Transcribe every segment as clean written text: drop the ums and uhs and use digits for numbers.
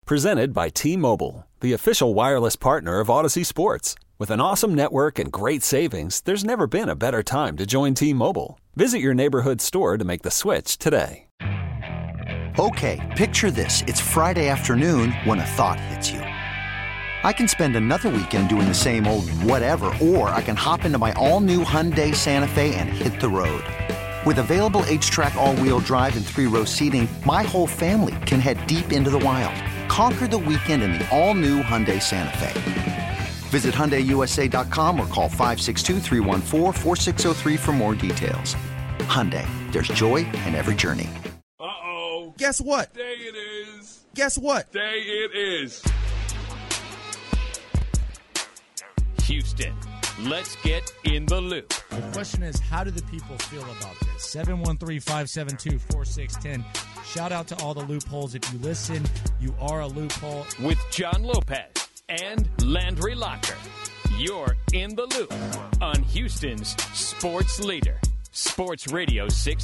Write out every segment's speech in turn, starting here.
Presented by T-Mobile, the official wireless partner of Odyssey Sports. With an awesome network and great savings, there's never been a better time to join T-Mobile. Visit your neighborhood store to make the switch today. Okay, picture this. It's Friday afternoon when a thought hits you. I can spend another weekend doing the same old whatever, or I can hop into my all-new Hyundai Santa Fe and hit the road. With available H-Track all-wheel drive and 3-row seating, my whole family can head deep into the wild. Conquer the weekend in the all-new Hyundai Santa Fe. Visit HyundaiUSA.com or call 562-314-4603 for more details. Hyundai, there's joy in every journey. Uh-oh. Guess what? Day it is. Guess what? Day it is. Houston, let's get in the loop. The question is, how do the people feel about this? 713-572-4610. Shout out to all the loopholes. If you listen, you are a loophole. With John Lopez and Landry Locker. You're in the loop on Houston's sports leader, Sports Radio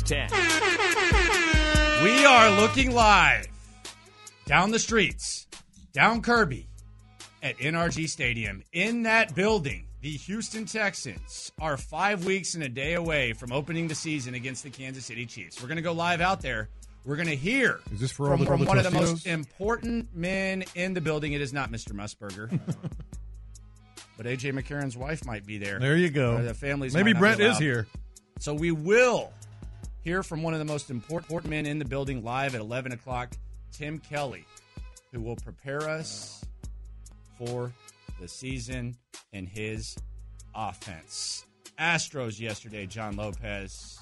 610. We are looking live down the streets, down Kirby at NRG Stadium. In that building, the Houston Texans are 5 weeks and a day away from opening the season against the Kansas City Chiefs. We're going to go live out there. We're going to hear from one of the most important men in the building. It is not Mr. Musburger. But A.J. McCarron's wife might be there. There you go. The families Maybe Brent is here. So we will hear from one of the most important men in the building live at 11 o'clock, Tim Kelly, who will prepare us for the season and his offense. Astros yesterday, John Lopez.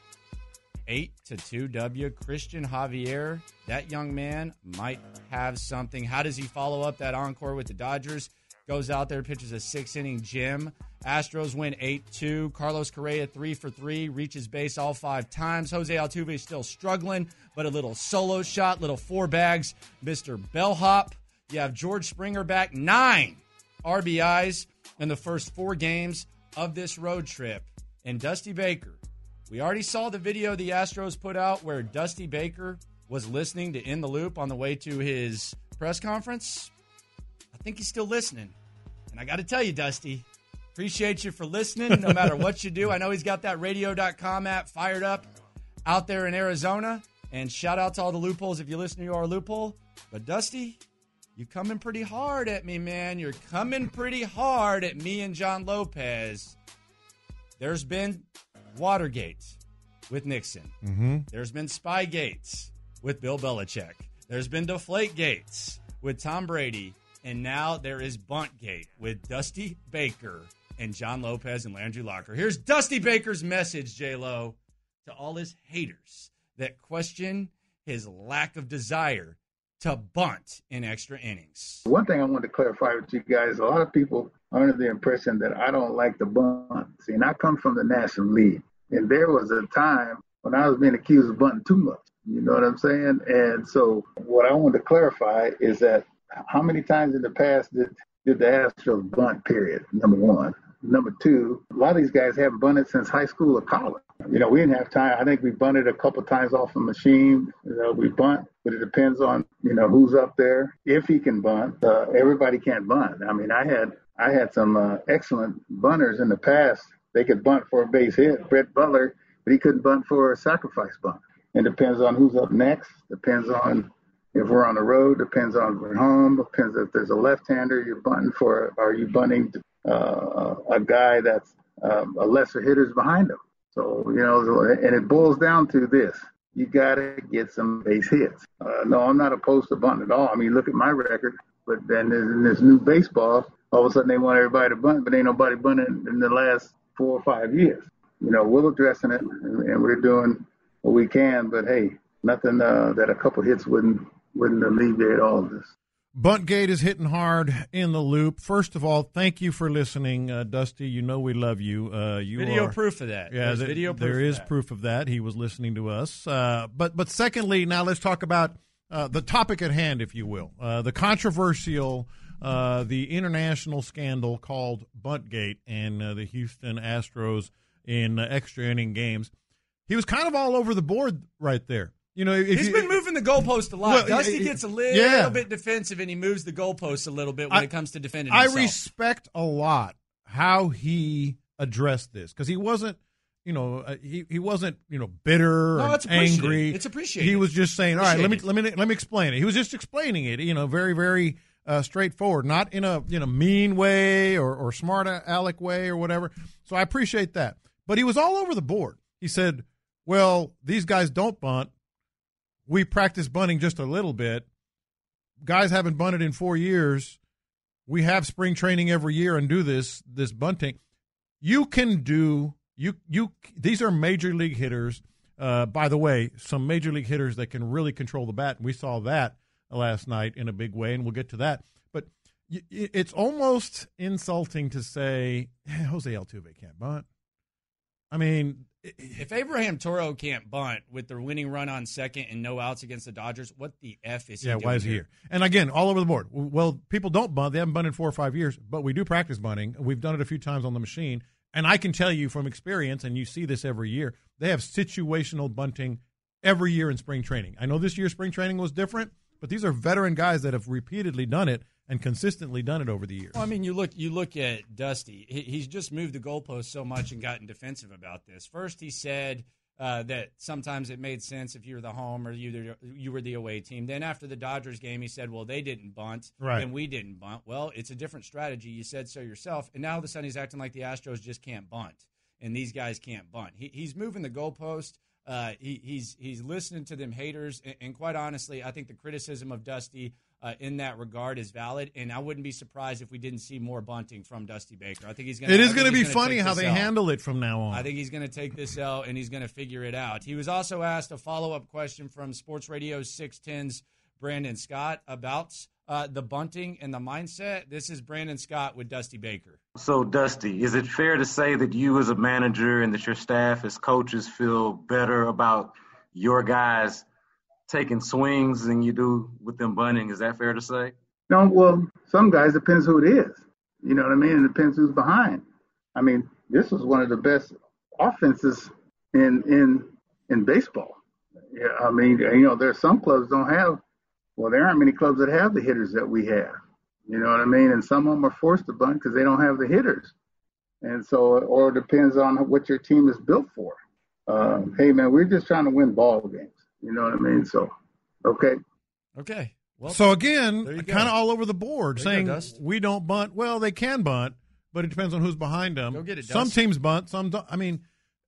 8-2 W. Christian Javier, that young man might have something. How does he follow up that encore with the Dodgers? Goes out there, pitches a 6-inning gem. Astros win 8-2. Carlos Correa 3 for 3, reaches base all 5 times. Jose Altuve still struggling, but a little solo shot, little 4 bags. Mr. Bellhop. You have George Springer back, 9 RBIs in the first 4 games of this road trip. And Dusty Baker. We already saw the video the Astros put out where Dusty Baker was listening to In the Loop on the way to his press conference. I think he's still listening. And I got to tell you, Dusty, appreciate you for listening no matter what you do. I know he's got that radio.com app fired up out there in Arizona. And shout out to all the loopholes if you listen to our loophole. But Dusty, you coming pretty hard at me, man. You're coming pretty hard at me and John Lopez. There's been Watergate with Nixon. Mm-hmm. There's been Spygates with Bill Belichick. There's been Deflategates with Tom Brady. And now there is Buntgate with Dusty Baker and John Lopez and Landry Locker. Here's Dusty Baker's message, J-Lo, to all his haters that question his lack of desire to bunt in extra innings. One thing I want to clarify with you guys, a lot of people are under the impression that I don't like the bunt. See, and I come from the National League. And there was a time when I was being accused of bunting too much. You know what I'm saying? And so what I want to clarify is that how many times in the past did the Astros bunt, period, number one. Number two, a lot of these guys haven't bunted since high school or college. You know, we didn't have time. I think we bunted a couple times off the machine. You know, we bunt, but it depends on, you know, who's up there. If he can bunt, everybody can't bunt. I mean, I had some excellent bunters in the past. They could bunt for a base hit. Brett Butler, but he couldn't bunt for a sacrifice bunt. It depends on who's up next. Depends on if we're on the road. Depends on if we're home. Depends if there's a left-hander you're bunting for. Are you bunting a guy that's a lesser hitter's behind him? So, you know, and it boils down to this. You got to get some base hits. No, I'm not opposed to bunting at all. I mean, look at my record. But then in this new baseball, all of a sudden they want everybody to bunt, but ain't nobody bunting in the last 4 or 5 years. You know, we're addressing it, and we're doing what we can. But, hey, nothing that a couple hits wouldn't alleviate all of this. Buntgate is hitting hard in the loop. First of all, thank you for listening, Dusty. You know we love you. Proof of that. Yeah, there is proof of that. He was listening to us. But secondly, now let's talk about the topic at hand, if you will. The controversial, the international scandal called Buntgate and the Houston Astros in extra inning games. He was kind of all over the board right there. You know, he's been moving the goalpost a lot. Well, Dusty gets a little bit defensive, and he moves the goalpost a little bit when it comes to defending himself. I respect a lot how he addressed this because he wasn't, he wasn't, bitter or angry. It's appreciated. He was just saying, all right, let me explain it. He was just explaining it, very, very straightforward, not in a mean way or smart aleck way or whatever. So I appreciate that. But he was all over the board. He said, well, these guys don't bunt. We practice bunting just a little bit. Guys haven't bunted in 4 years. We have spring training every year and do this bunting. You can do these are major league hitters. By the way, some major league hitters that can really control the bat. And we saw that last night in a big way, and we'll get to that. But it's almost insulting to say Jose Altuve can't bunt. I mean, if Abraham Toro can't bunt with the winning run on second and no outs against the Dodgers, what the F is he doing? Yeah, why is he here? And again, all over the board. Well, people don't bunt. They haven't bunted in 4 or 5 years, but we do practice bunting. We've done it a few times on the machine. And I can tell you from experience, and you see this every year, they have situational bunting every year in spring training. I know this year's spring training was different, but these are veteran guys that have repeatedly done it and consistently done it over the years. Well, I mean, you look at Dusty. He's just moved the goalpost so much and gotten defensive about this. First, he said that sometimes it made sense if you were the home or you were the away team. Then after the Dodgers game, he said, well, they didn't bunt, and we didn't bunt. Well, it's a different strategy. You said so yourself. And now all of a sudden he's acting like the Astros just can't bunt, and these guys can't bunt. He's moving the goalpost. He's listening to them haters, and quite honestly, I think the criticism of Dusty in that regard is valid, and I wouldn't be surprised if we didn't see more bunting from Dusty Baker. I think he's going. It is going to be funny how they handle it from now on. I think he's going to take this L and he's going to figure it out. He was also asked a follow-up question from Sports Radio 610's Brandon Scott about the bunting and the mindset. This is Brandon Scott with Dusty Baker. So, Dusty, is it fair to say that you as a manager and that your staff as coaches feel better about your guys taking swings than you do with them bunting? Is that fair to say? No, well, some guys, depends who it is. You know what I mean? It depends who's behind. I mean, this was one of the best offenses in baseball. Yeah, I mean, there are some clubs don't have. Well, there aren't many clubs that have the hitters that we have. You know what I mean? And some of them are forced to bunt because they don't have the hitters. And so, or it depends on what your team is built for. Hey, man, we're just trying to win ball games. You know what I mean? So, okay. Well, so again, kind of all over the board, saying we don't bunt. Well, they can bunt, but it depends on who's behind them. Go get it, some teams bunt, some don't. I mean,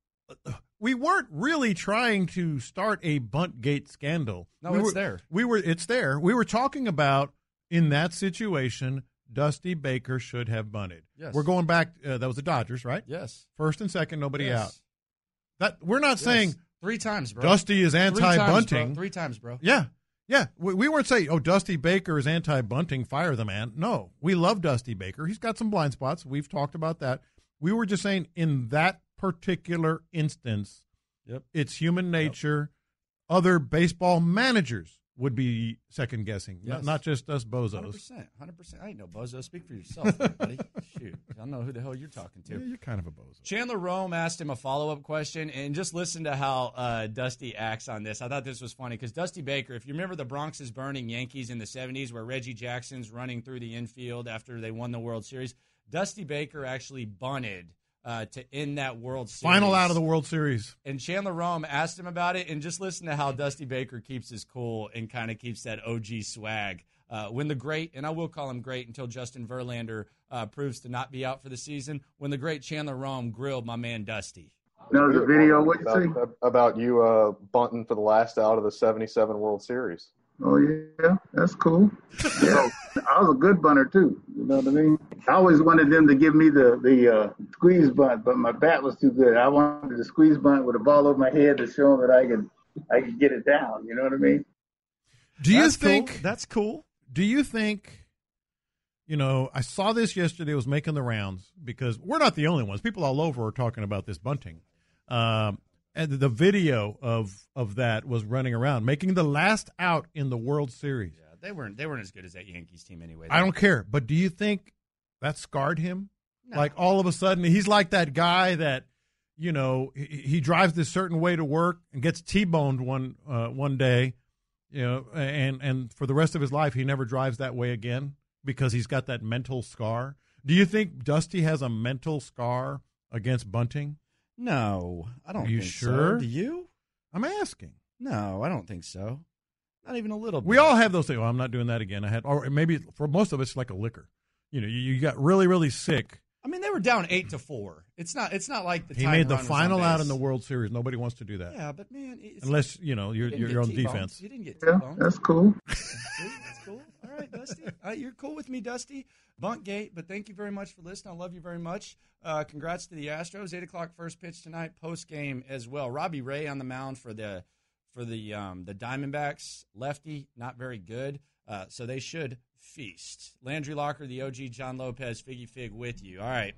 we weren't really trying to start a buntgate scandal. No, it's there. It's there. We were talking about, in that situation, Dusty Baker should have bunted. Yes. We're going back. That was the Dodgers, right? Yes. First and second, nobody out. That we're not saying 3 times, bro. Dusty is anti-bunting. 3 times, bro. Yeah. We weren't saying, Dusty Baker is anti-bunting, fire the man. No, we love Dusty Baker. He's got some blind spots. We've talked about that. We were just saying in that particular instance, it's human nature. Other baseball managers would be second guessing, not just us bozos. 100%. I ain't no bozo. Speak for yourself, buddy. Shoot, I don't know who the hell you're talking to. Yeah, you're kind of a bozo. Chandler Rome asked him a follow-up question, and just listen to how Dusty acts on this. I thought this was funny because Dusty Baker, if you remember the Bronx's burning Yankees in the 70s where Reggie Jackson's running through the infield after they won the World Series, Dusty Baker actually bunted to end that World Series. Final out of the World Series. And Chandler Rome asked him about it, and just listen to how Dusty Baker keeps his cool and kind of keeps that OG swag. When the great, and I will call him great until Justin Verlander proves to not be out for the season, when the great Chandler Rome grilled my man Dusty. No, the video, what you say? About you bunting for the last out of the 77 World Series. Oh, yeah, that's cool. Yeah, I was a good bunter, too. You know what I mean? I always wanted them to give me the squeeze bunt, but my bat was too good. I wanted the squeeze bunt with a ball over my head to show them that I could get it down. You know what I mean? Do you think cool. That's cool? Do you think, I saw this yesterday, it was making the rounds because we're not the only ones. People all over are talking about this bunting. And the video of that was running around, making the last out in the World Series. Yeah, they weren't as good as that Yankees team anyway. I don't care, but do you think that scarred him? No. Like all of a sudden, he's like that guy that, he drives this certain way to work and gets T-boned one day, and for the rest of his life, he never drives that way again because he's got that mental scar. Do you think Dusty has a mental scar against bunting? No, I don't Are you think sure? so. Do you? I'm asking. No, I don't think so. Not even a little bit. We all have those things. Well, I'm not doing that again. Or maybe for most of us, like a liquor. You got really, really sick. I mean, they were down 8-4. It's not like the He time made the run was final on out base. in the World Series. Nobody wants to do that. Yeah, but man, unless you're on defense. You didn't get Yeah, T-boned. that's cool. See, that's cool. All right, Dusty. You're cool with me, Dusty. Bunkgate, but thank you very much for listening. I love you very much. Congrats to the Astros. 8 o'clock first pitch tonight, post game as well. Robbie Ray on the mound for the Diamondbacks. Lefty, not very good. So they should feast. Landry Locker, the OG John Lopez, Figgy Fig with you. All right.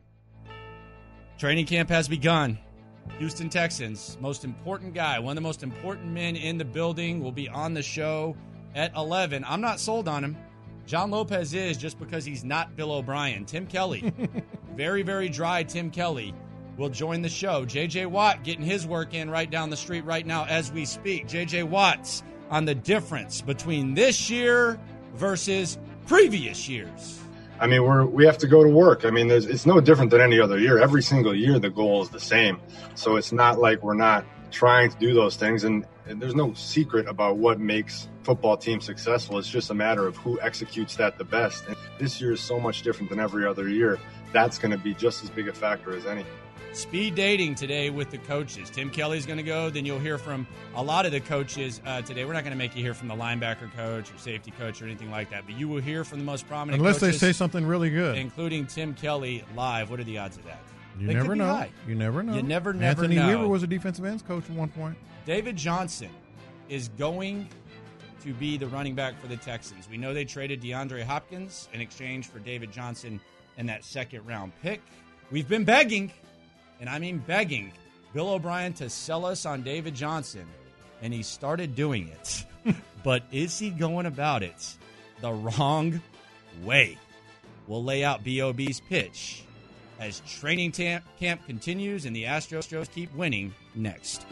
Training camp has begun. Houston Texans, most important guy, one of the most important men in the building, will be on the show at 11. I'm not sold on him. John Lopez is, just because he's not Bill O'Brien. Tim Kelly, very, very dry Tim Kelly, will join the show. J.J. Watt getting his work in right down the street right now as we speak. J.J. Watt's on the difference between this year versus previous years. I mean, we have to go to work. I mean, it's no different than any other year. Every single year, the goal is the same. So it's not like we're not trying to do those things. And there's no secret about what makes football teams successful. It's just a matter of who executes that the best. And this year is so much different than every other year. That's going to be just as big a factor as any. Speed dating today with the coaches. Tim Kelly's going to go. Then you'll hear from a lot of the coaches today. We're not going to make you hear from the linebacker coach or safety coach or anything like that, but you will hear from the most prominent Unless coaches, they say something really good. including Tim Kelly live. What are the odds of that? You They never could be know. high. You never know. You never Anthony know. Weaver was a defensive ends coach at one point. David Johnson is going to be the running back for the Texans. We know they traded DeAndre Hopkins in exchange for David Johnson and that second-round pick. We've been begging, and I mean begging, Bill O'Brien to sell us on David Johnson, and he started doing it. But is he going about it the wrong way? We'll lay out BOB's pitch as training camp continues and the Astros keep winning next.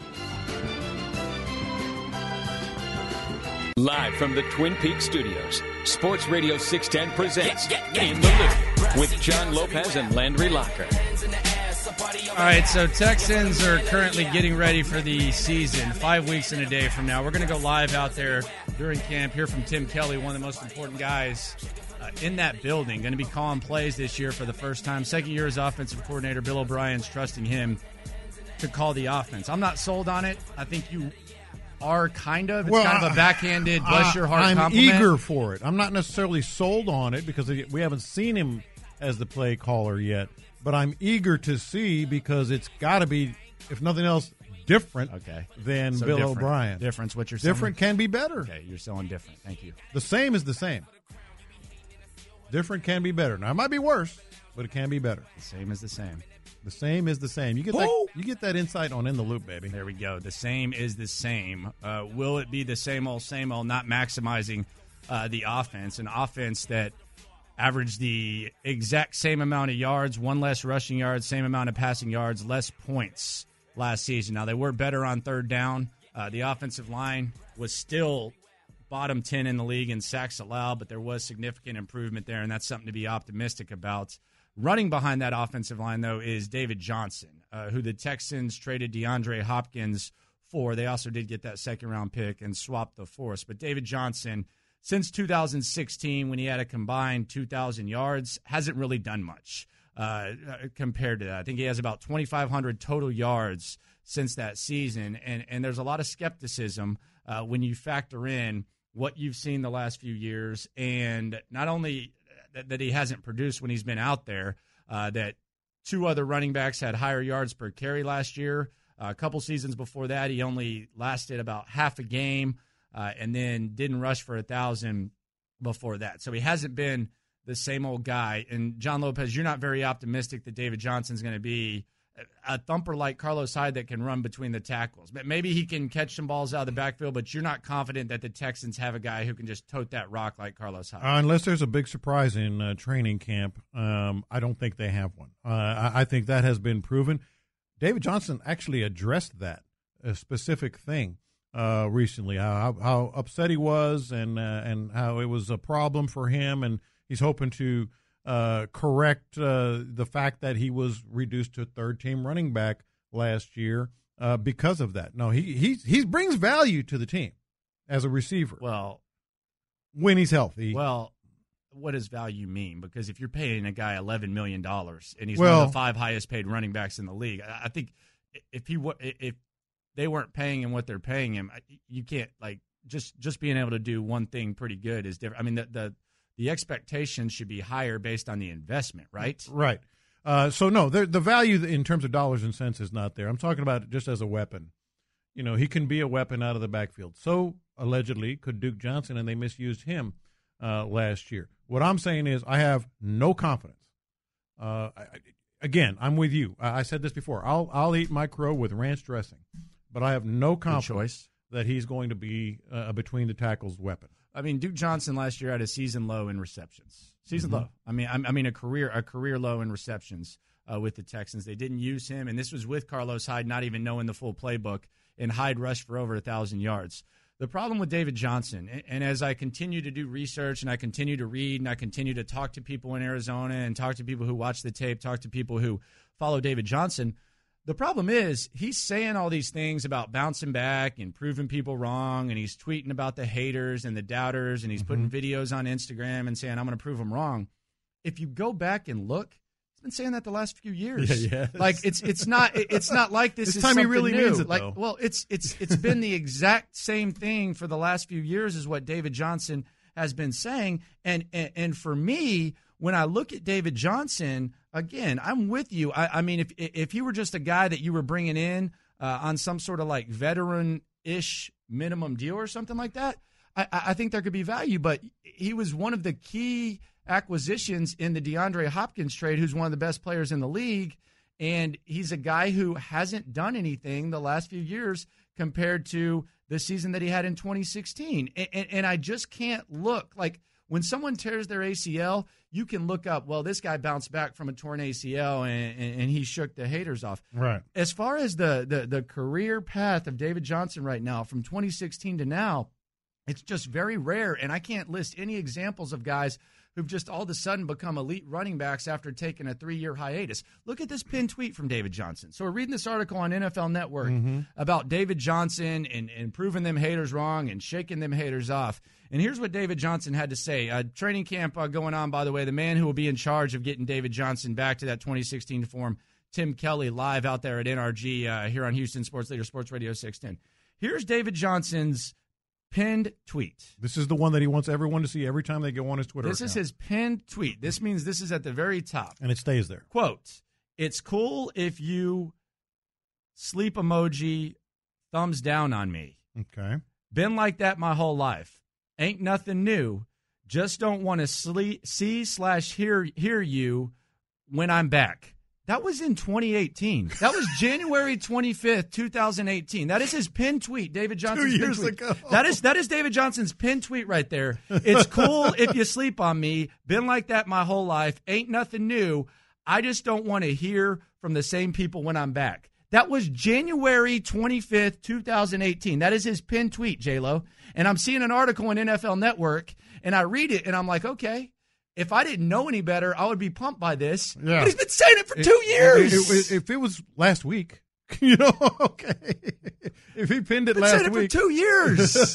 Live from the Twin Peaks studios, Sports Radio 610 presents In the Loop with John Lopez and Landry Locker. All right, so Texans are currently getting ready for the season 5 weeks and a day from now. We're going to go live out there during camp, hear from Tim Kelly, one of the most important guys in that building. Going to be calling plays this year for the first time. Second year as offensive coordinator, Bill O'Brien's trusting him to call the offense. I'm not sold on it. I think you are kind of. It's kind of a backhanded, bless your heart compliment. I'm eager for it. I'm not necessarily sold on it because we haven't seen him as the play caller yet. But I'm eager to see because it's got to be, if nothing else, different than So Bill different. O'Brien. Difference, what you're selling? Different can be better. Okay, you're selling different. Thank you. The same is the same. Different can be better. Now, it might be worse, but it can be better. The same is the same. The same is the same. You get that insight on In the Loop, baby. There we go. The same is the same. Will it be the same old, not maximizing the offense? An offense that averaged the exact same amount of yards, one less rushing yards, same amount of passing yards, less points last season. Now, they were better on third down. The offensive line was still bottom 10 in the league in sacks allowed, but there was significant improvement there, and that's something to be optimistic about. Running behind that offensive line, though, is David Johnson, who the Texans traded DeAndre Hopkins for. They also did get that second-round pick and swapped the force. But David Johnson, since 2016, when he had a combined 2,000 yards, hasn't really done much compared to that. I think he has about 2,500 total yards since that season, and there's a lot of skepticism when you factor in what you've seen the last few years, and not only that he hasn't produced when he's been out there, that two other running backs had higher yards per carry last year. A couple seasons before that, he only lasted about half a game and then didn't rush for 1,000 before that. So he hasn't been the same old guy. And, John Lopez, you're not very optimistic that David Johnson's going to be a thumper like Carlos Hyde that can run between the tackles. But maybe he can catch some balls out of the backfield, but you're not confident that the Texans have a guy who can just tote that rock like Carlos Hyde. Unless there's a big surprise in training camp, I don't think they have one. I think that has been proven. David Johnson actually addressed that, a specific thing. recently, how upset he was and how it was a problem for him, and he's hoping to correct the fact that he was reduced to third-team running back last year because of that. No, he brings value to the team as a receiver. Well, when he's healthy. Well, what does value mean? Because if you're paying a guy $11 million and he's one of the 5 highest-paid running backs in the league, I think if they weren't paying him what they're paying him, you can't just being able to do one thing pretty good is different. I mean, the expectations should be higher based on the investment, right? Right. So no, the value in terms of dollars and cents is not there. I'm talking about it just as a weapon. He can be a weapon out of the backfield. So allegedly could Duke Johnson, and they misused him last year. What I'm saying is I have no confidence. Again, I'm with you. I said this before. I'll eat my crow with ranch dressing, but I have no confidence that he's going to be a between the tackles weapon. I mean, Duke Johnson last year had a season low in receptions. Low. I mean, a career low in receptions with the Texans. They didn't use him, and this was with Carlos Hyde not even knowing the full playbook, and Hyde rushed for over 1,000 yards. The problem with David Johnson, and as I continue to do research and I continue to read and I continue to talk to people in Arizona and talk to people who watch the tape, talk to people who follow David Johnson, the problem is he's saying all these things about bouncing back and proving people wrong, and he's tweeting about the haters and the doubters, and he's putting videos on Instagram and saying, I'm going to prove them wrong. If you go back and look, he's been saying that the last few years. Yeah. Like it's not like this is time something he really new. means it, though. Well, it's been the exact same thing for the last few years is what David Johnson has been saying. And for me, when I look at David Johnson, again, I'm with you. I mean, if he were just a guy that you were bringing in on some sort of like veteran-ish minimum deal or something like that, I think there could be value. But he was one of the key acquisitions in the DeAndre Hopkins trade, who's one of the best players in the league, and he's a guy who hasn't done anything the last few years compared to the season that he had in 2016. And I just can't look like when someone tears their ACL, you can look up, well, this guy bounced back from a torn ACL and he shook the haters off. Right. As far as the career path of David Johnson right now, from 2016 to now, it's just very rare, and I can't list any examples of guys who've just all of a sudden become elite running backs after taking a 3-year hiatus. Look at this pinned tweet from David Johnson. So we're reading this article on NFL Network about David Johnson and proving them haters wrong and shaking them haters off. And here's what David Johnson had to say. Training camp going on, by the way. The man who will be in charge of getting David Johnson back to that 2016 form, Tim Kelly, live out there at NRG here on Houston Sports Leader, Sports Radio 610. Here's David Johnson's pinned tweet. This is the one that he wants everyone to see every time they go on his Twitter account. This is his pinned tweet. This means this is at the very top. And it stays there. Quote, "It's cool if you sleep emoji, thumbs down on me. Okay. Been like that my whole life. Ain't nothing new. Just don't want to see/hear you when I'm back." That was in 2018. That was January 25th, 2018. That is his pinned tweet, David Johnson's 2 years pinned tweet. ago. That is David Johnson's pinned tweet right there. It's cool if you sleep on me. Been like that my whole life. Ain't nothing new. I just don't want to hear from the same people when I'm back. That was January 25th, 2018. That is his pinned tweet, J-Lo. And I'm seeing an article on NFL Network, and I read it, and I'm like, okay. If I didn't know any better, I would be pumped by this. Yeah. But he's been saying it for 2 years. If it was last week, okay. If he pinned it last week. Saying it for 2 years.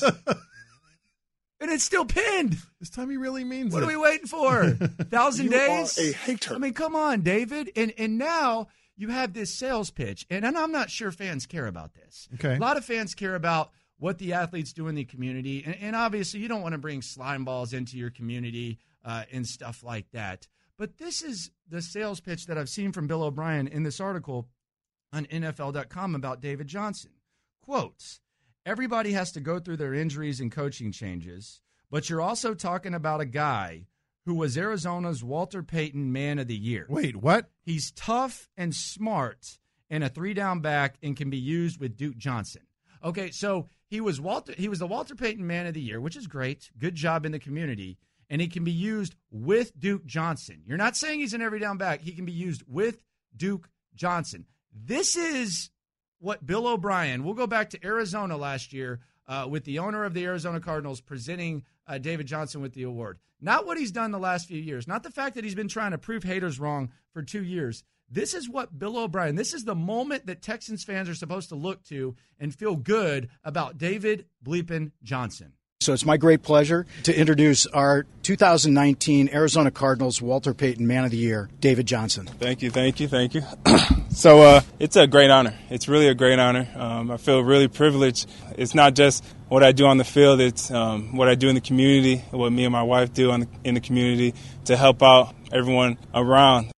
And it's still pinned. This time he really means what it. What are we waiting for? 1,000 days? You are a hater. I mean, come on, David. And now you have this sales pitch. And I'm not sure fans care about this. Okay. A lot of fans care about what the athletes do in the community. And obviously, you don't want to bring slime balls into your community and stuff like that. But this is the sales pitch that I've seen from Bill O'Brien in this article on NFL.com about David Johnson. Quotes, "Everybody has to go through their injuries and coaching changes, but you're also talking about a guy who was Arizona's Walter Payton Man of the Year." Wait, what? He's tough and smart and a 3-down back and can be used with Duke Johnson. Okay, so he was the Walter Payton Man of the Year, which is great. Good job in the community. And he can be used with Duke Johnson. You're not saying he's an every down back. He can be used with Duke Johnson. This is what Bill O'Brien, we'll go back to Arizona last year with the owner of the Arizona Cardinals presenting David Johnson with the award. Not what he's done the last few years. Not the fact that he's been trying to prove haters wrong for 2 years. This is what Bill O'Brien, this is the moment that Texans fans are supposed to look to and feel good about David bleepin' Johnson. So it's my great pleasure to introduce our 2019 Arizona Cardinals Walter Payton Man of the Year, David Johnson. Thank you. So it's a great honor. It's really a great honor. I feel really privileged. It's not just what I do on the field. It's what I do in the community, what me and my wife do in the community to help out everyone around.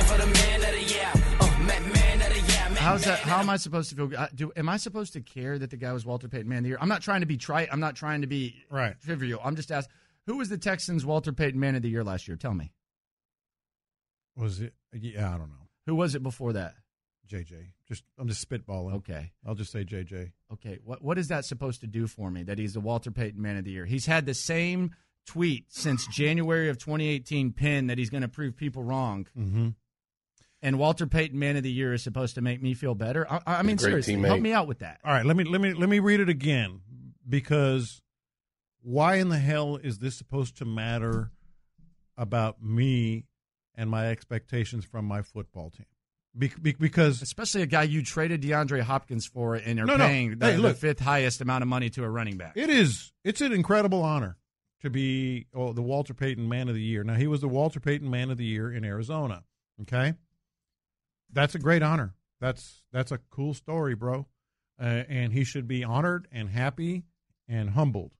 How am I supposed to feel? Am I supposed to care that the guy was Walter Payton Man of the Year? I'm not trying to be trite. I'm not trying to be trivial. I'm just asking, who was the Texans' Walter Payton Man of the Year last year? Tell me. Was it? Yeah, I don't know. Who was it before that? JJ. I'm just spitballing. Okay. I'll just say JJ. Okay. What is that supposed to do for me, that he's the Walter Payton Man of the Year? He's had the same tweet since January of 2018 pinned that he's going to prove people wrong. Mm-hmm. And Walter Payton Man of the Year is supposed to make me feel better. I mean, seriously, help me out with that. All right, let me read it again, because why in the hell is this supposed to matter about me and my expectations from my football team? Because especially a guy you traded DeAndre Hopkins for and are paying the fifth highest amount of money to a running back. It's an incredible honor to be the Walter Payton Man of the Year. Now, he was the Walter Payton Man of the Year in Arizona. Okay. That's a great honor. That's a cool story, bro. And he should be honored and happy and humbled.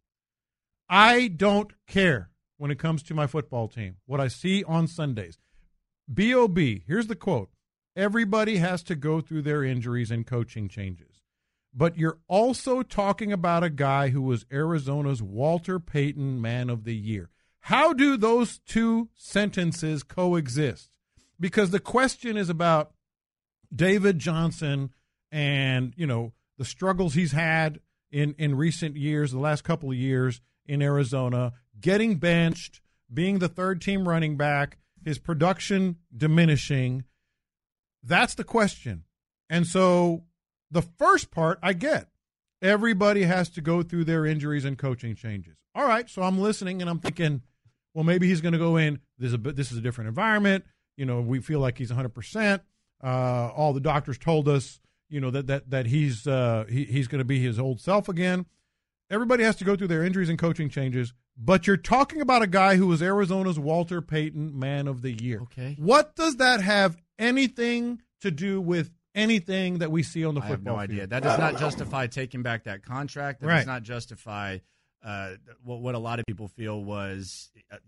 I don't care when it comes to my football team, what I see on Sundays. B.O.B., here's the quote. Everybody has to go through their injuries and coaching changes. But you're also talking about a guy who was Arizona's Walter Payton Man of the Year. How do those two sentences coexist? Because the question is about David Johnson and, the struggles he's had in recent years, the last couple of years in Arizona, getting benched, being the third-team running back, his production diminishing. That's the question. And so the first part I get. Everybody has to go through their injuries and coaching changes. All right, so I'm listening and I'm thinking, well, maybe he's going to go in. This is a different environment. We feel like he's 100%. All the doctors told us, that he's going to be his old self again. Everybody has to go through their injuries and coaching changes, but you're talking about a guy who was Arizona's Walter Payton Man of the Year. Okay. What does that have anything to do with anything that we see on the football field? I have no idea. That does not justify taking back that contract. That does not justify what a lot of people feel was,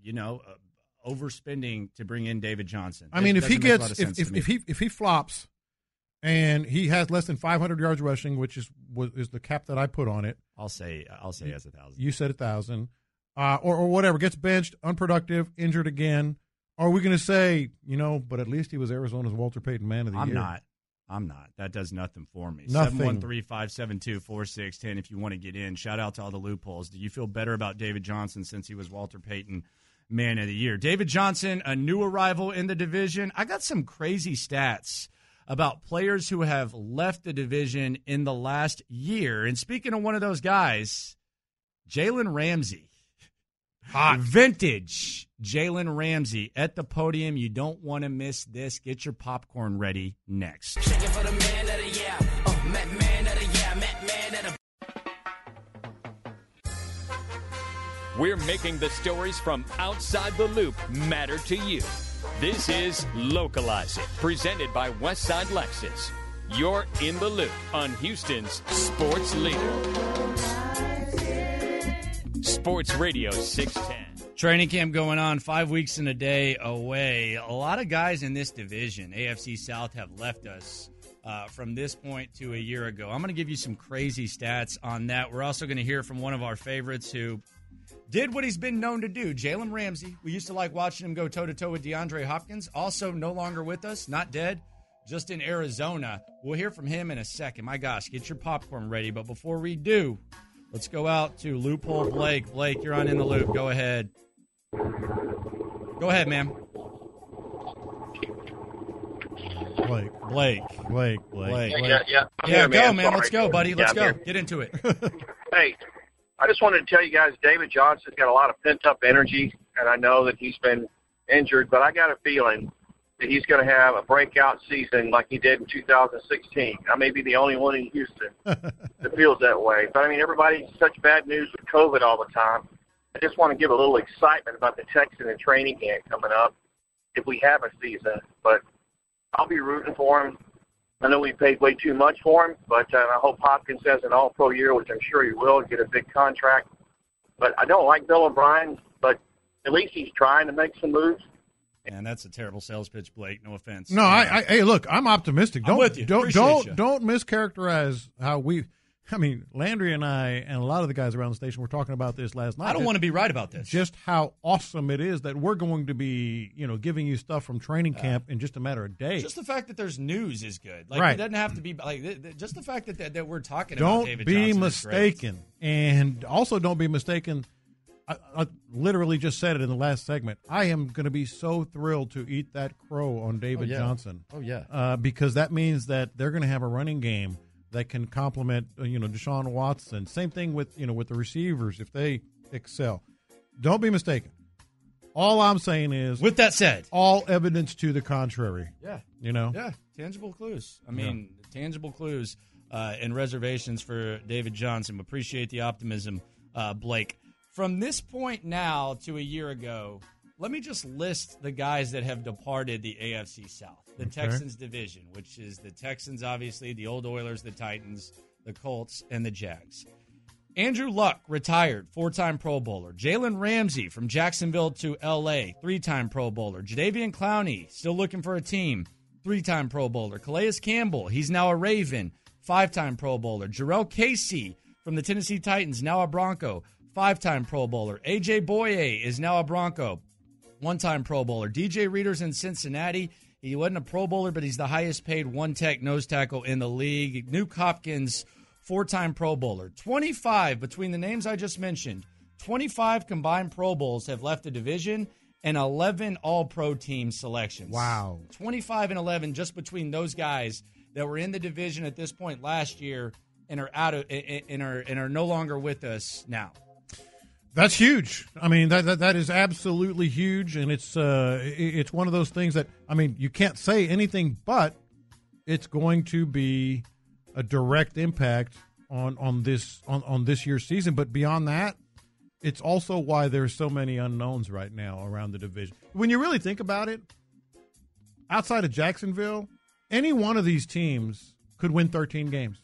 overspending to bring in David Johnson. I mean, if he flops and he has less than 500 yards rushing, which is the cap that I put on it, I'll say he has 1,000. You said 1,000, or whatever, gets benched, unproductive, injured again. Are we going to say, but at least he was Arizona's Walter Payton Man of the Year? I'm not. That does nothing for me. Nothing. 713-572-4610 if you want to get in. Shout out to all the loopholes. Do you feel better about David Johnson since he was Walter Payton Man of the Year? David Johnson, a new arrival in the division. I got some crazy stats about players who have left the division in the last year. And speaking of one of those guys, Jalen Ramsey. Hot. Vintage Jalen Ramsey at the podium. You don't want to miss this. Get your popcorn ready next. We're making the stories from outside the loop matter to you. This is Localize It, presented by Westside Lexus. You're in the loop on Houston's sports leader. Sports Radio 610. Training camp going on, 5 weeks and a day away. A lot of guys in this division, AFC South, have left us from this point to a year ago. I'm going to give you some crazy stats on that. We're also going to hear from one of our favorites who did what he's been known to do, Jalen Ramsey. We used to like watching him go toe-to-toe with DeAndre Hopkins. Also no longer with us, not dead, just in Arizona. We'll hear from him in a second. My gosh, get your popcorn ready. But before we do, let's go out to Loophole Blake. Blake, you're on In the Loop. Go ahead. Go ahead, ma'am. Blake. Yeah, go, man. Sorry. Let's go, buddy. Let's go. I'm here. Get into it. Hey, I just wanted to tell you guys, David Johnson's got a lot of pent-up energy, and I know that he's been injured, but I got a feeling that he's going to have a breakout season like he did in 2016. I may be the only one in Houston that feels that way. But, I mean, everybody's such bad news with COVID all the time. I just want to give a little excitement about the Texan and training camp coming up if we have a season. But I'll be rooting for him. I know we paid way too much for him, but I hope Hopkins has an all-pro year, which I'm sure he will, and get a big contract. But I don't like Bill O'Brien, but at least he's trying to make some moves. Man, that's a terrible sales pitch, Blake. No offense. No, hey, look, I'm optimistic. I'm with you. Don't Appreciate mischaracterize how we. I mean, Landry and I and a lot of the guys around the station were talking about this last night. I don't want to be right about this. Just how awesome it is that we're going to be, giving you stuff from training camp in just a matter of days. Just the fact that there's news is good. Like, right. It doesn't have to be like just the fact that we're talking about David Johnson. Don't be mistaken, and also don't be mistaken. I literally just said it in the last segment. I am going to be so thrilled to eat that crow on David Johnson. Oh, yeah. Because that means that they're going to have a running game that can complement, Deshaun Watson. Same thing with the receivers if they excel. Don't be mistaken. All I'm saying is, with that said, all evidence to the contrary. Yeah. Yeah. Tangible clues. I mean, tangible clues and reservations for David Johnson. Appreciate the optimism, Blake. From this point now to a year ago, let me just list the guys that have departed the AFC South, the Texans division, which is the Texans, obviously, the old Oilers, the Titans, the Colts, and the Jags. Andrew Luck, retired, 4-time Pro Bowler. Jalen Ramsey from Jacksonville to L.A., 3-time Pro Bowler. Jadeveon Clowney, still looking for a team, 3-time Pro Bowler. Calais Campbell, he's now a Raven, 5-time Pro Bowler. Jarrell Casey from the Tennessee Titans, now a Bronco, 5-time Pro Bowler. A.J. Boye is now a Bronco, 1-time Pro Bowler. DJ Reader's in Cincinnati. He wasn't a Pro Bowler, but he's the highest paid one-tech nose tackle in the league. Nuke Hopkins, 4-time Pro Bowler. 25 between the names I just mentioned. 25 combined Pro Bowls have left the division and 11 All-Pro team selections. Wow. 25 and 11 just between those guys that were in the division at this point last year and are are no longer with us now. That's huge. I mean, that is absolutely huge, and it's one of those things that, I mean, you can't say anything but it's going to be a direct impact on this year's season. But beyond that, it's also why there's so many unknowns right now around the division. When you really think about it, outside of Jacksonville, any one of these teams could win 13 games.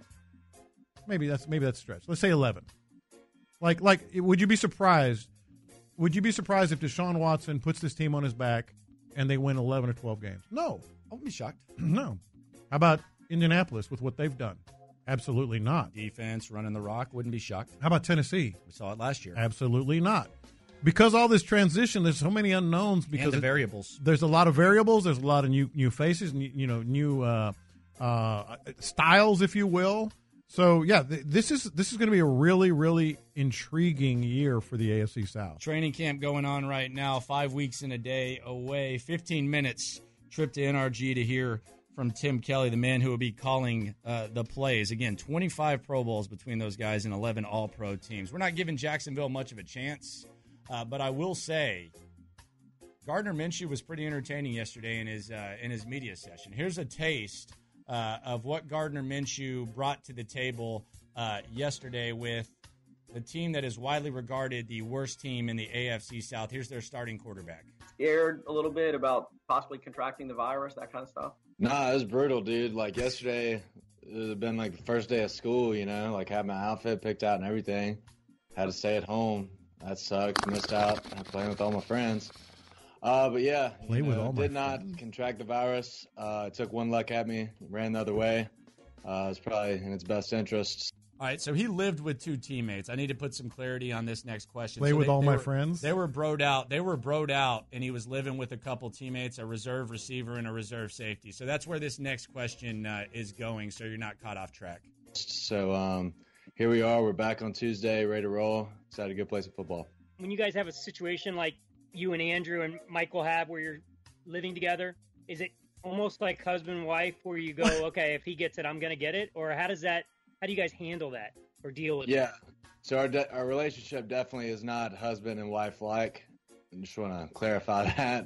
Maybe that's a stretch. Let's say 11. Like, would you be surprised? Would you be surprised if Deshaun Watson puts this team on his back and they win 11 or 12 games? No, I wouldn't be shocked. No. How about Indianapolis with what they've done? Absolutely not. Defense running the rock, wouldn't be shocked. How about Tennessee? We saw it last year. Absolutely not. Because all this transition, there's so many unknowns. Because and the variables. There's a lot of variables. There's a lot of new faces, new styles, if you will. So, yeah, this is going to be a really, really intriguing year for the AFC South. Training camp going on right now, 5 weeks and a day away, 15 minutes, trip to NRG to hear from Tim Kelly, the man who will be calling the plays. Again, 25 Pro Bowls between those guys and 11 All-Pro teams. We're not giving Jacksonville much of a chance, but I will say Gardner Minshew was pretty entertaining yesterday in his media session. Here's a taste of what Gardner Minshew brought to the table yesterday with the team that is widely regarded the worst team in the AFC South. Here's their starting quarterback. Scared a little bit about possibly contracting the virus, that kind of stuff? Nah, it was brutal, dude. Like yesterday, it would have been like the first day of school, like had my outfit picked out and everything. Had to stay at home. That sucks. Missed out. Playing with all my friends. But yeah, did not contract the virus. It took one luck at me, ran the other way. It's probably in its best interests. All right, so he lived with two teammates. I need to put some clarity on this next question. Play with all my friends? They were broed out, and he was living with a couple teammates, a reserve receiver and a reserve safety. So that's where this next question is going, so you're not caught off track. So here we are. We're back on Tuesday, ready to roll. Excited to go play some football. When you guys have a situation like you and Andrew and Michael have where you're living together, is it almost like husband and wife, where you go, okay, if he gets it, I'm going to get it? Or how do you guys handle that or deal with it? Yeah. So our relationship definitely is not husband and wife like. I just want to clarify that.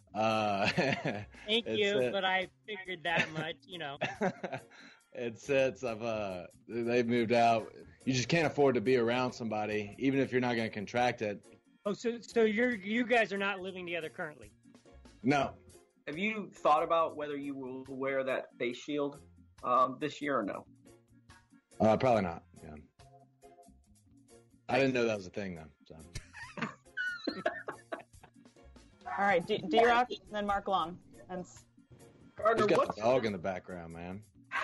Thank you, but I figured that much, It's sense of they've moved out. You just can't afford to be around somebody, even if you're not going to contract it. Oh, so you guys are not living together currently? No. Have you thought about whether you will wear that face shield this year or no? Probably not. Yeah. I didn't know that was a thing though. So. All right, D-Rock, and then Mark Long. He's got a dog in the background, man.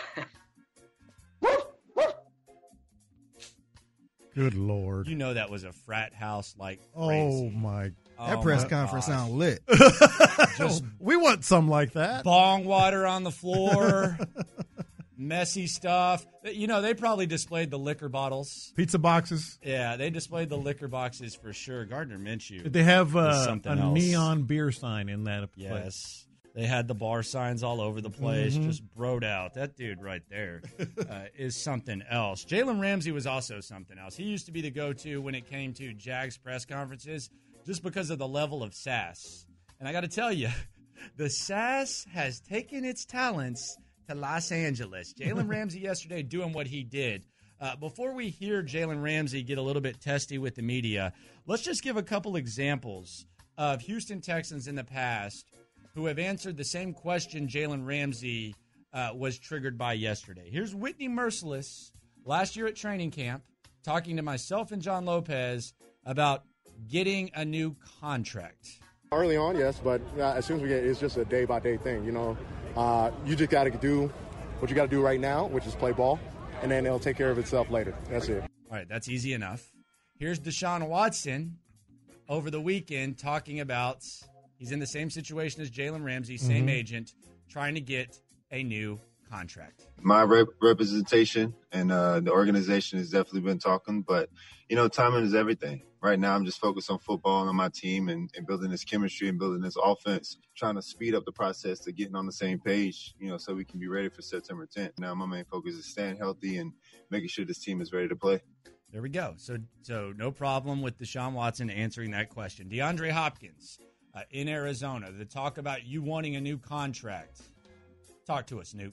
Good Lord. You know that was a frat house like crazy. That press conference sound lit. Just we want some like that. Bong water on the floor, messy stuff. They probably displayed the liquor bottles. Pizza boxes. Yeah, they displayed the liquor boxes for sure. Gardner Minshew. Did they have a else. neon beer sign in that place? Yes. They had the bar signs all over the place, just broed out. That dude right there is something else. Jalen Ramsey was also something else. He used to be the go-to when it came to Jags press conferences just because of the level of sass. And I got to tell you, the sass has taken its talents to Los Angeles. Jalen Ramsey yesterday doing what he did. Before we hear Jalen Ramsey get a little bit testy with the media, let's just give a couple examples of Houston Texans in the past who have answered the same question Jalen Ramsey was triggered by yesterday. Here's Whitney Merciless last year at training camp talking to myself and John Lopez about getting a new contract. Early on, yes, but as soon as we get it, it's just a day-by-day thing, You just got to do what you got to do right now, which is play ball, and then it'll take care of itself later. That's it. All right, that's easy enough. Here's Deshaun Watson over the weekend talking about he's in the same situation as Jalen Ramsey, same agent, trying to get a new contract. My representation and the organization has definitely been talking, but, timing is everything. Right now, I'm just focused on football and on my team and building this chemistry and building this offense, trying to speed up the process to getting on the same page, so we can be ready for September 10th. Now, my main focus is staying healthy and making sure this team is ready to play. There we go. So no problem with Deshaun Watson answering that question. DeAndre Hopkins in Arizona, the talk about you wanting a new contract. Talk to us, Nuke.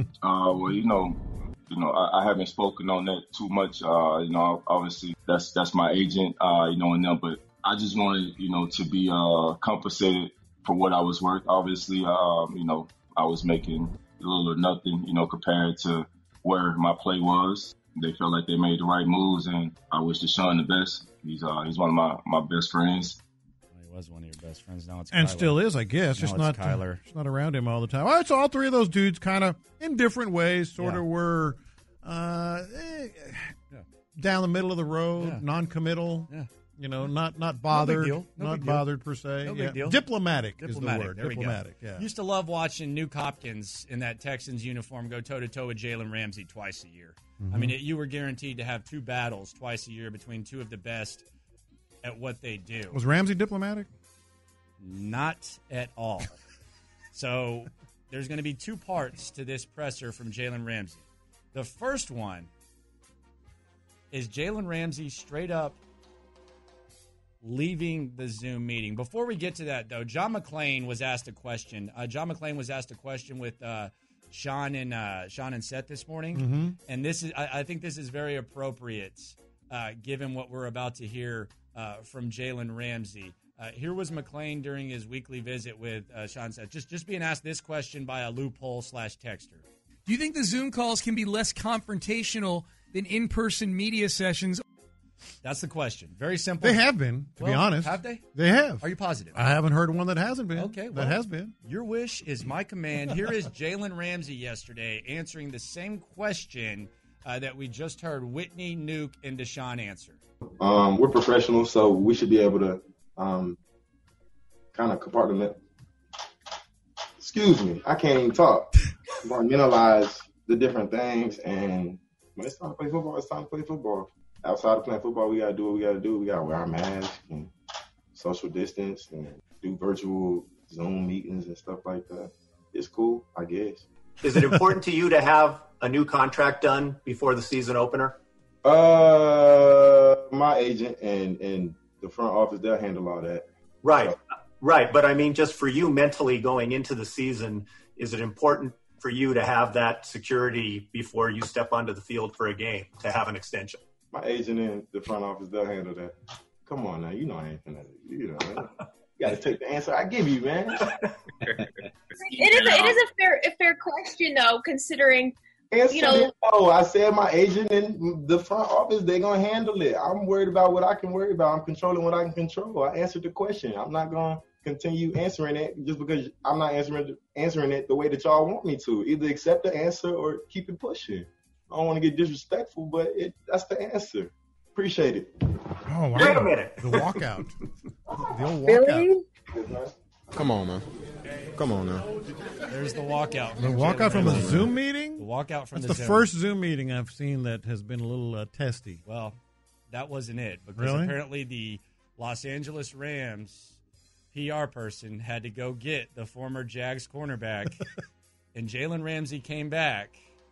I haven't spoken on that too much. Obviously that's my agent, and them, but I just wanted, to be compensated for what I was worth. Obviously, I was making little or nothing, compared to where my play was. They felt like they made the right moves, and I wish Deshaun the best. He's one of my best friends. He was one of your best friends. Now it's and Kyler. Still is, I guess. Now Just not Kyler. Just not around him all the time. All right, so all three of those dudes kind of in different ways sort of were down the middle of the road, non-committal. Yeah. Not bothered. No big deal. Not bothered per se. No big deal. Diplomatic is the word. There Diplomatic. We go. Yeah. Used to love watching Nuke Hopkins in that Texans uniform go toe-to-toe with Jalen Ramsey twice a year. I mean, you were guaranteed to have two battles twice a year between two of the best at what they do. Was Ramsey diplomatic? Not at all. So there's going to be two parts to this presser from Jalen Ramsey. The first one is Jalen Ramsey straight up leaving the Zoom meeting. Before we get to that, though, John McClain was asked a question. John McClain was asked a question with Sean and Seth this morning, and this is I think this is very appropriate given what we're about to hear from Jalen Ramsey. Here was McClain during his weekly visit with Sean Seth, just being asked this question by a loophole/texter. Do you think the Zoom calls can be less confrontational than in-person media sessions? That's the question. Very simple. They have been, to be honest. Have they? They have. Are you positive? I haven't heard one that hasn't been. Okay. That has been. Your wish is my command. Here is Jalen Ramsey yesterday answering the same question that we just heard Whitney, Nuke, and Deshaun answer. We're professionals, so we should be able to kind of compartment. Excuse me. I can't even talk. Compartmentalize the different things, and when it's time to play football, it's time to play football. Outside of playing football, we got to do what we got to do. We got to wear our masks and social distance and do virtual Zoom meetings and stuff like that. it's cool, I guess. Is it important to you to have a new contract done before the season opener? My agent and the front office, they'll handle all that. Right, So, right. But I mean, just for you mentally going into the season, is it important for you to have that security before you step onto the field for a game, to have an extension? my agent and the front office, they'll handle that. Come on now, you know I ain't finna, you gotta take the answer I give you, man. It is a fair question though, considering I said my agent and the front office, they're gonna handle it. I'm worried about what I can worry about. I'm controlling what I can control. I answered the question. I'm not gonna continue answering it just because I'm not answering it the way that y'all want me to. Either accept the answer or keep it pushing. I don't want to get disrespectful, but that's the answer. Appreciate it. Oh, wow. Wait a minute. The walkout. The old walkout. Really? Come on, man. Come on now. There's the walkout. The walkout from a Zoom meeting? The walkout from That's the first Zoom meeting I've seen that has been a little testy. Well, that wasn't it. Because Really? apparently the Los Angeles Rams PR person had to go get the former Jags cornerback, and Jalen Ramsey came back,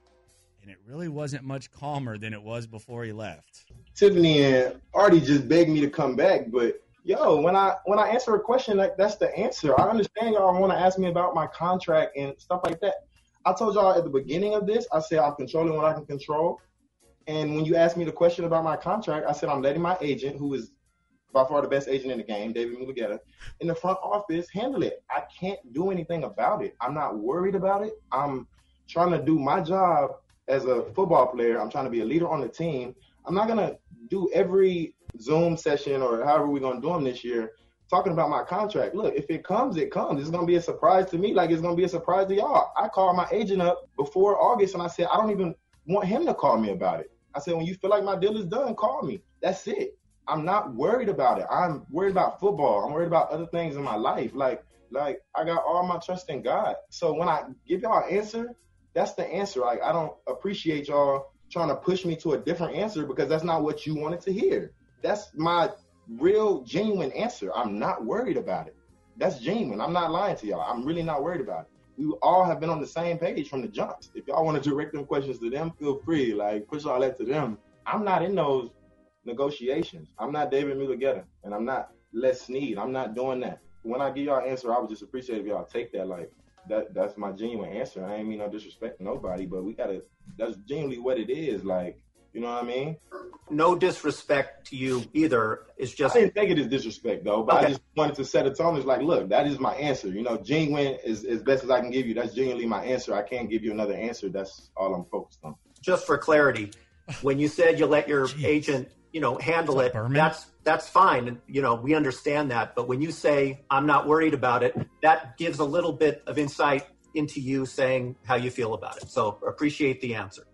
and it really wasn't much calmer than it was before he left. Tiffany and Artie just begged me to come back, but when I answer a question, like, that's the answer. I understand y'all want to ask me about my contract and stuff like that. I told y'all at the beginning of this, I said I'm controlling what I can control. And when you asked me the question about my contract, I said I'm letting my agent, who is by far the best agent in the game, David Mulugeta, in the front office, handle it. I can't do anything about it. I'm not worried about it. I'm trying to do my job as a football player. I'm trying to be a leader on the team. I'm not going to do every Zoom session or however we're going to do them this year talking about my contract. Look, if it comes, it comes. It's going to be a surprise to me like it's going to be a surprise to y'all. I called my agent up before August, and I said, I don't even want him to call me about it. I said, when you feel like my deal is done, call me. That's it. I'm not worried about it. I'm worried about football. I'm worried about other things in my life. Like I got all my trust in God. So when I give y'all an answer, that's the answer. Like, I don't appreciate y'all trying to push me to a different answer because that's not what you wanted to hear. That's my real, genuine answer. I'm not worried about it. That's genuine. I'm not lying to y'all. I'm really not worried about it. We all have been on the same page from the jumps. If y'all want to direct them questions to them, feel free. Like, push all that to them. I'm not in those negotiations. I'm not David Mulugeta, and I'm not Les Snead. I'm not doing that. When I give y'all an answer, I would just appreciate if y'all take that. Like, that's my genuine answer. I ain't mean no disrespect to nobody, but that's genuinely what it is. Like, you know what I mean? No disrespect to you either. It's just I didn't think it is disrespect though, but Okay. I just wanted to set a tone. It's like, look, that is my answer. You know, genuine is as best as I can give you. That's genuinely my answer. I can't give you another answer. That's all I'm focused on. just for clarity, when you said you let your agent, handle it, that's fine. We understand that. But when you say I'm not worried about it, that gives a little bit of insight into you saying how you feel about it. So appreciate the answer.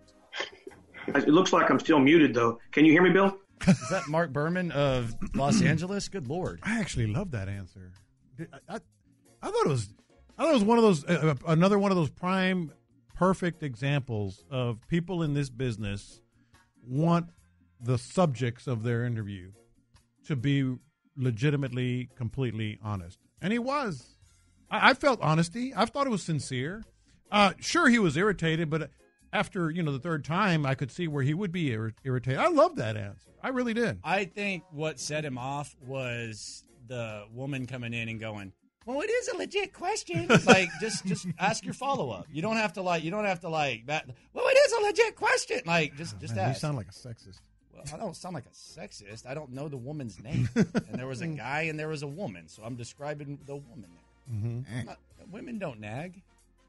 It looks like I'm still muted, though. Can you hear me, Bill? Is that Mark Berman of Los Angeles? Good Lord. I actually love that answer. I thought it was one of those another one of those prime perfect examples of people in this business want the subjects of their interview to be legitimately, completely honest. And he was. I felt honesty. I thought it was sincere. Sure, he was irritated, but after, the third time, I could see where he would be irritated. I love that answer. I really did. I think what set him off was the woman coming in and going, well, it is a legit question. Like, just ask your follow-up. You don't have to well, it is a legit question. Like, just ask. You sound like a sexist. Well, I don't sound like a sexist. I don't know the woman's name. And there was a guy and there was a woman, so I'm describing the woman there. Mm-hmm. Women don't nag.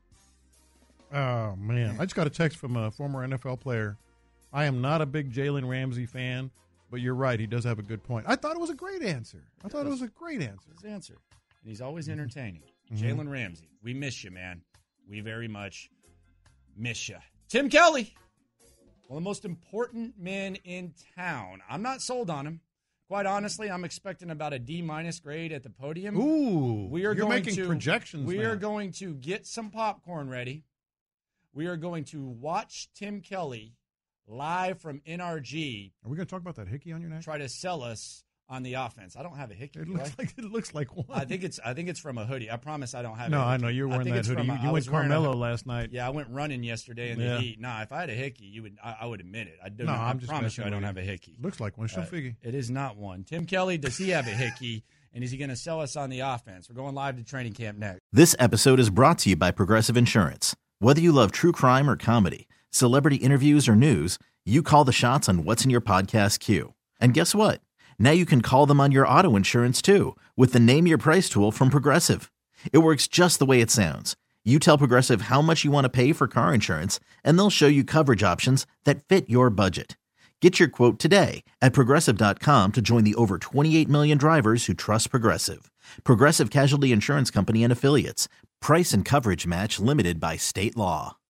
Oh, man. I just got a text from a former NFL player. I am not a big Jalen Ramsey fan, but you're right. He does have a good point. I thought it was a great answer. His answer. And he's always entertaining. Mm-hmm. Jalen Ramsey, we miss you, man. We very much miss you. Tim Kelly, one of the most important men in town. I'm not sold on him. Quite honestly, I'm expecting about a D- grade at the podium. Ooh, you're making projections. We are going to get some popcorn ready. We are going to watch Tim Kelly live from NRG. Are we going to talk about that hickey on your neck? Try to sell us on the offense. I don't have a hickey. It looks like one. I think it's from a hoodie. I promise I don't have. No, a hickey. I know you're wearing that hoodie. You went Carmelo last night. Yeah, I went running yesterday in the heat. Nah, if I had a hickey, I would admit it. I promise you, I don't have a hickey. Looks like one. Show figgy. It is not one. Tim Kelly, does he have a hickey? And is he going to sell us on the offense? We're going live to training camp next. This episode is brought to you by Progressive Insurance. Whether you love true crime or comedy, celebrity interviews or news, you call the shots on what's in your podcast queue. And guess what? Now you can call them on your auto insurance too with the Name Your Price tool from Progressive. It works just the way it sounds. You tell Progressive how much you want to pay for car insurance, and they'll show you coverage options that fit your budget. Get your quote today at Progressive.com to join the over 28 million drivers who trust Progressive. Progressive Casualty Insurance Company and Affiliates. Price and coverage match limited by state law.